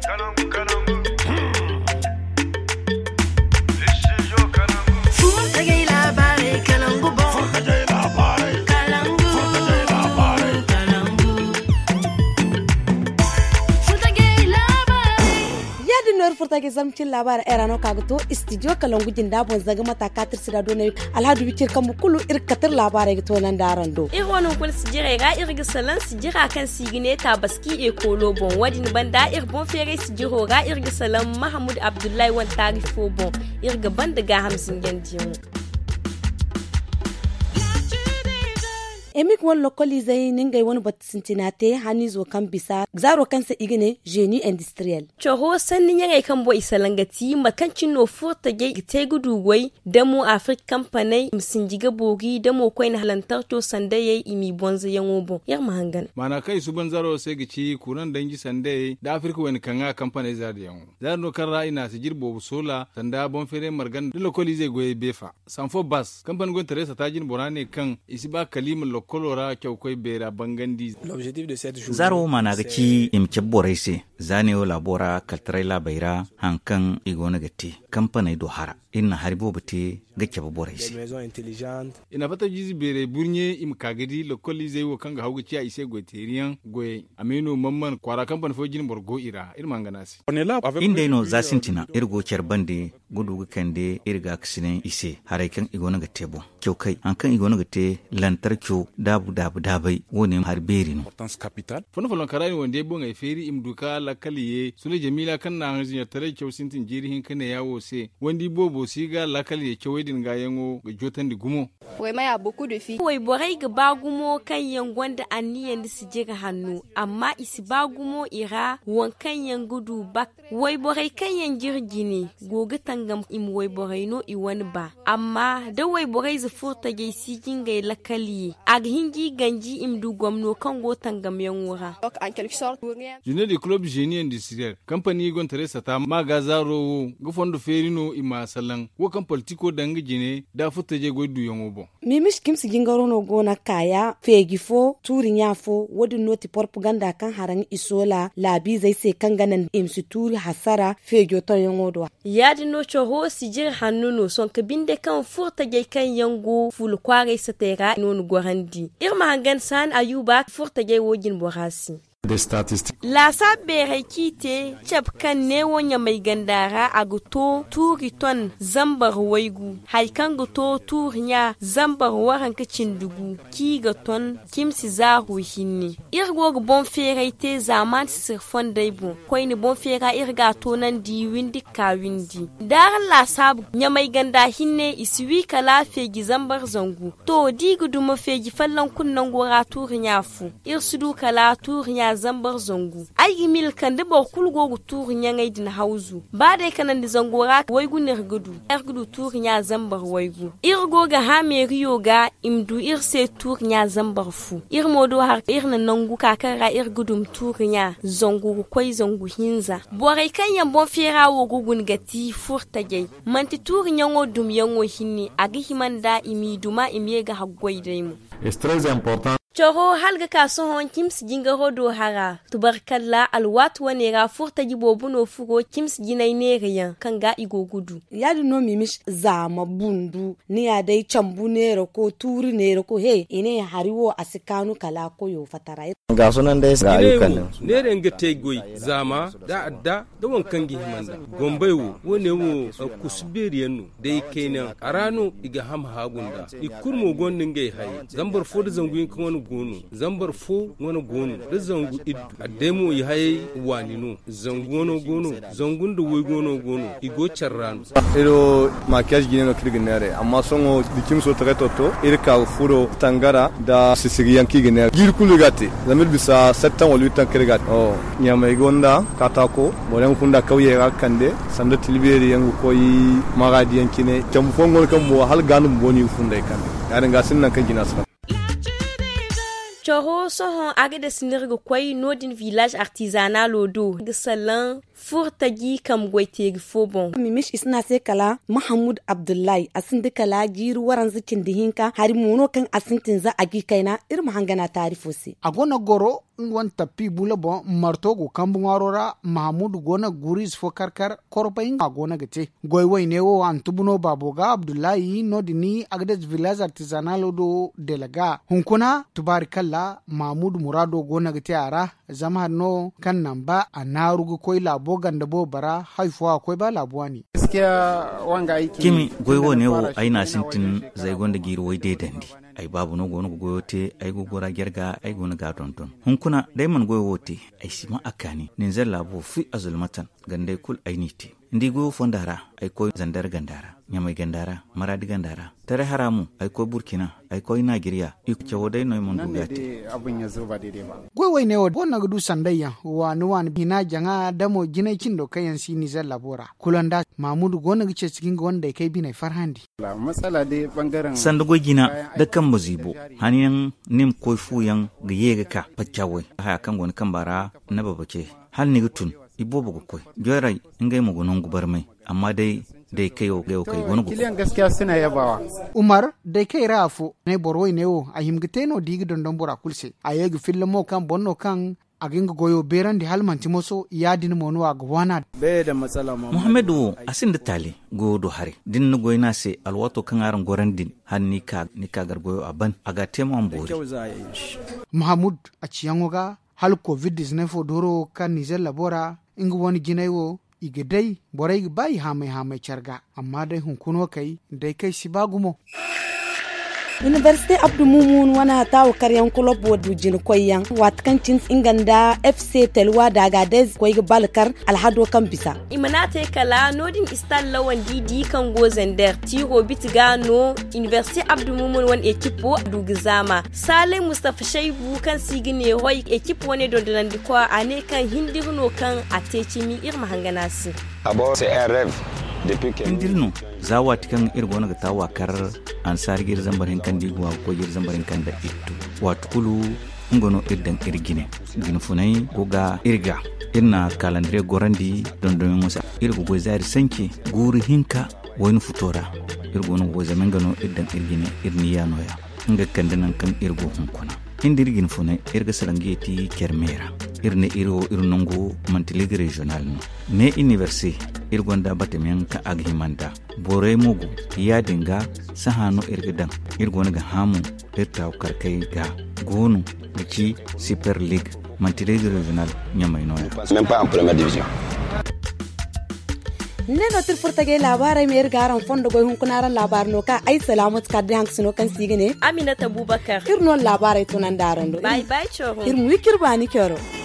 furtage zamcin labar erano kagato studio kalangu jinda bon zaga mata katir sida donay alhadu bikir kam kullu irkatir labarai to nan darando irwonu kul sijire ga irga salan sijira kan sigine ta baski e kolo bon wadin banda irbon fere sijiro ga irga salan mahmud abdullahi wan tarifo bon irga banda ga hamsin gandiyo emik won localize ningai won bat Cincinnati hani zo kan bisa zaro kansa igine génie industriel choho sanni nyangai kan bo isalangati makancin no furta ge te gudu gwai demo afrique company msinjiga bogi demo koin halantar to sandaye imi bonza yango bon yar mahangan mana kai su banzaro sai gici kuran dangi sandaye da afrique wani kanga company zar yango zar no karra ina su jirbo sola sanda bon fere margan de localize goye befa sanfo bas company gon teresa tajin borane kan isiba kalim kolora kyau koi bera bangandi zaro mana ga ci imke boraise zanewo labora kaltraila baira hankan igona gati kampanai do hara inna haribo bate ga kyaba boraise ina fata jizi bere burnye im kagadi localize wo kanga hawga ci ise goterian goy ameno mamman kwara kampan fo jin borgo ira irman ganasi inda ino zasintina irgo kerbande gudu ga kande irga kisine ise haraikan igona gatebo kyau kai hankan igona gate lantarkyo dabai woni harberi no fono karani wonde bonga feri imduka la kaliye sule jamila kan na hanzi ya tare kyau sintin jirihin kane yawo se wondi bobo siga la kaliye kyawedin ga yango ga jotan di gumo wai borai ga bagumo kan yangonda aniyan da su je ga hannu amma isi bagumo ira wankan yan gudu bak wai borai kan yan jirgini goga tangam im wai borai no i wani ba amma da wai borai zu furta gai sigin gai la kaliye ag hingi ganji imdu gwamno kan go tangam yan wura june de club génie industriel compagnie gon teresa ta magazaro go fondo ferino ima salan wo kan politiko dangi jine da futta je go du yongo bo mimish kimsi gingaro no gona kaya fegifo turin yafo wodi noti propaganda kan haran isola labi zai se kan ganan imsi turi hasara fegyo to yongo do yadi no choho sijir hannuno son kabinde kan furta je kan yango ful kware satera no gorandi irma hangan san ayuba furta je wogin borasi la sabere kite chapkan ne wonya mai gandara a guto turi ton zambar waigu haikan guto turinya zambar waran kacin dugu ki ga ton kimsi zahu hinni irgo ga bon fere te zaman sirfon daibu koi ni bon fere irga to nan di windi ka windi dar la sab nya mai ganda hinne iswi kala fegi zambar zangu to di gudu ma fegi fallan kunnan gora turinya fu irsudu kala turinya zambar zongu ai mil kan da bokul gogu turin yangai din hauzu ba dai kanan da zangora waigu ne gudu turin ya zambar waigu irgo ga ha me riyo ga imdu irse turin ya zambar fu irmodo har irna nangu kakara irgudum turin ya zongu koi zongu hinza borai kan yan bon fera wo gugun gati furta gai manti turin yango dum yango hinni agi himanda imiduma imiye ga haggoi dai mu c'est très important. Choro halga kasuhon kims jinga hodo hara tubarkalla alwat wanera furta jibobu no fugo kims jinai neriyan kanga igo gudu yadi no mimish zama bundu ni ya dai chambu nero ko turi nero ko he ine hariwo asikanu kala ko yo fatara ga sunan dai ga ayyukan ne renga tegoi zama da wankan gi himanda gombewo wone wo kusberiyanno dai kenan arano iga ham hagunda ikurmo gondin gai hay zambar fodo zanguin kan gono zambar fo wani gono da zangu iddu a demo yi haye wanino zangu wani gono zangun da wai gono igo charrano iro makiyaji gine no kirginare amma songo dikim so tretoto irka furo tangara da sisiriyan kiginare girkulu gati zamir bisa 7 wala 8 kirgat nyama igonda katako bolen kunda kauye rakande sanda tilberi yangu koyi magadi yankine tambu fongo kan mo hal ganum boni funde kan yaran gasin nan kan gina sa Choro sohon agade sinirgo kwai nodin village artisanal odo gisalan furtagi kam goitegi fobon mimish isna se kala Mahmud Abdullahi asinde kala jiru waran zikin dihinka hari mono kan asintin za agi kaina irma hangana tarifosi agona goro ngwan tapi bula bon martogo kambu ngarora Mahmud gona guris fo karkar korpain agona gete goyway newo antubuno baboga Abdullahi nodini agade village artisanal odo delaga hunkuna tubarikalla Mahmud Murado gona gete ara zama no kan namba anarugo koy labo ganda bo bara haifuwa koy ba labuwani gaskiya wanga aiki kimi goywo ne wo aina sintin zai gonda giro wai dai dandi ai babu no gono goyote ai gogora gerga ai gona ga tonton hunkuna dai man goyote ai sima akani nin zan labo fi azulmatan gande kul ainiti ndi go fondara ai ko zandar gandara nyamai gandara maradi gandara tare haramu ai ko burkina ai ko nigeria ikce wodai no mon dugati abun ya zo ba daidai ba goyway ne wo wannan gudu sandayya wani hina janga damo jinai kindo kayan sini zan labora kulanda Mahmud gona gice cikin wanda kai bi ne farhandi la matsala dai bangaren sandugo gina da kan muzibo haniyan nim koy fuyan ga yega ka paccawai ha kan gon kan bara na babace hal ni gutun ibo bugo koy jorai ingai mu gonon gubar mai amma dai kai kai wani gugu kiliyan gaskiya suna yabawa Umar dai kai rafo ne boroi ne wo a himgiteno digi dondon bora kulse a yegi filmo kan bonno kan aginga goyo beran di halmanti moso yadin monu agwana bai da matsala Muhammadu asin da tali godo hare din no goyna se alwato kan aran gorandin hanni ka gargoyo aban aga temo ambori Mahmud a ciyangoga hal covid-19 fo doro kan Niger labora inga wani ginaiwo igedai borai bai hamai charga amma dai hunkuno kai dai kai sibagumo University Abdou Moumoun wana tawo karyan club wadu jin koyan watkancin inganda FC Telwa daga Dez koy balkar alhado kan bisa imanate kala nodin istal lawan didi kan gozender tiro bitgano University Abdou Moumoun wan ekipo dugzama Saleh Mustafa Shaibu kan sigine hoy ekipo ne dondonan ko ane kan hindirno kan atechimi irma hanganasi Abo c'est un rêve. indirno zawa tikan irgona ga tawa kar ansar gir zambarin kan digwa ko gir zambarin kan da ittu watkulu ngono irdan irgine gin funai goga irga irna calendrier gorandi dondon musa irgo go zari sanke guru hinka wani futora irgono go zaman gano irdan irgine irni yanoya inga kandanan kan irgo hunkuna indirgin funai irga sarangeti kermera irne irnongo mantilig regional no ne university irgonda batemen ka aghimanda bore mugu ya dinga sahano irgidan irgona ga hamu irta karkai ga gonu ci super league mantilig regional nyamai noya Même pas en première division. ne no tir furtage labarai mer garan fondo goy hun kunaran labar no ka ai salamat kadde hank sino kan sigine Aminata Abubakar irno labarai tunan darondo bye bye choro irmu wikirbani kyoro